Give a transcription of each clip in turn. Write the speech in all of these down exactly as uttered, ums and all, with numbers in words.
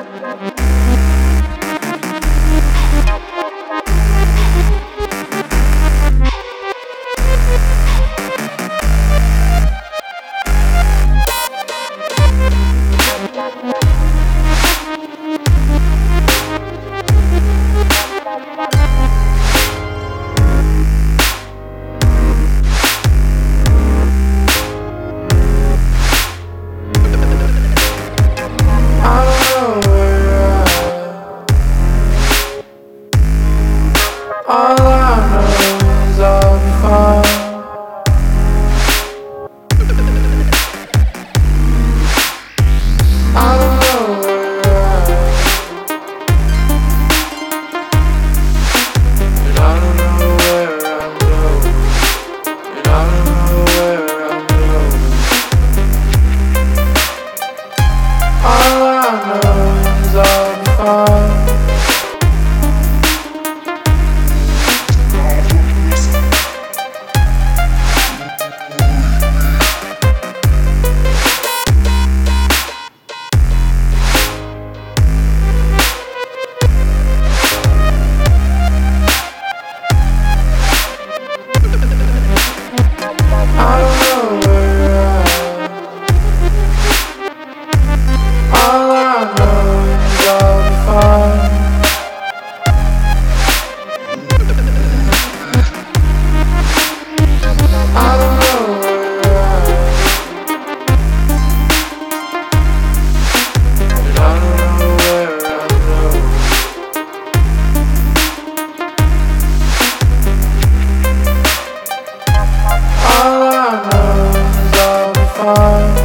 All I know is I'll be fine. I don't know where I am, and I don't know where I'm going, and I don't know where I'm going. All I know is I'll be fine. I don't know where I am. All I know is I'll be fine. I don't know where I am, and I don't know where I'm going. All I know is I'll be fine.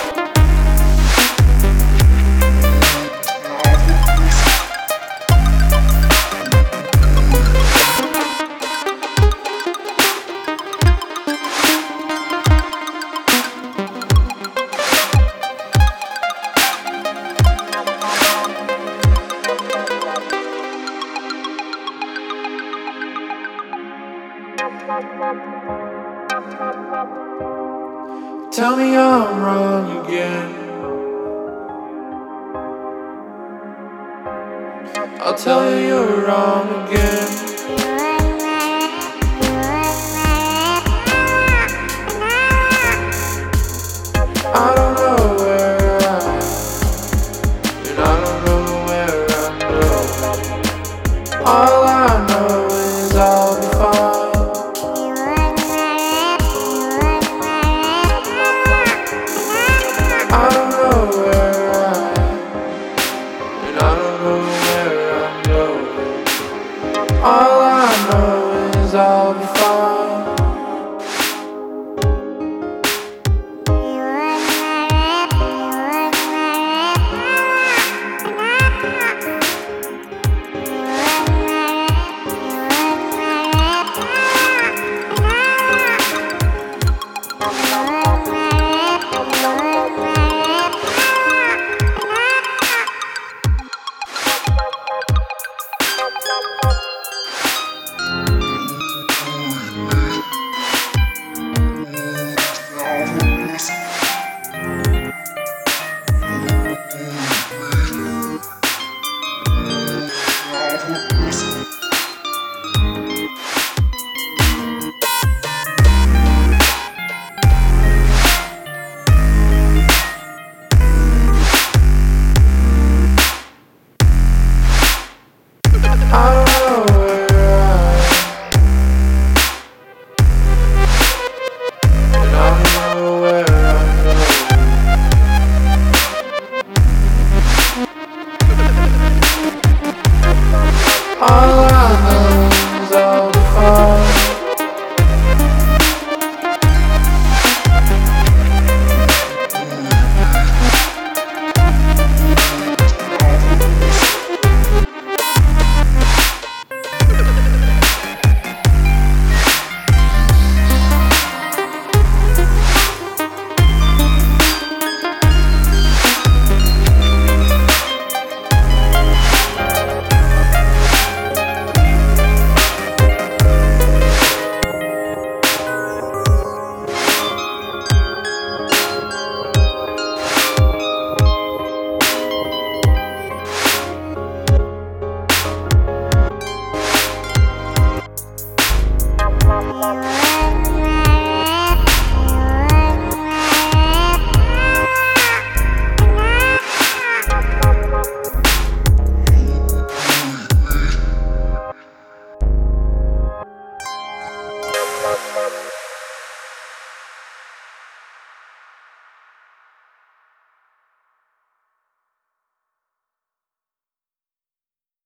Tell me I'm wrong again. I'll tell you you're wrong again. I don't know where I am, and I don't know where I'm going. All I know is I'll be fine. I don't know where I am, and I don't know where I'm going. All I know is I'll be fine.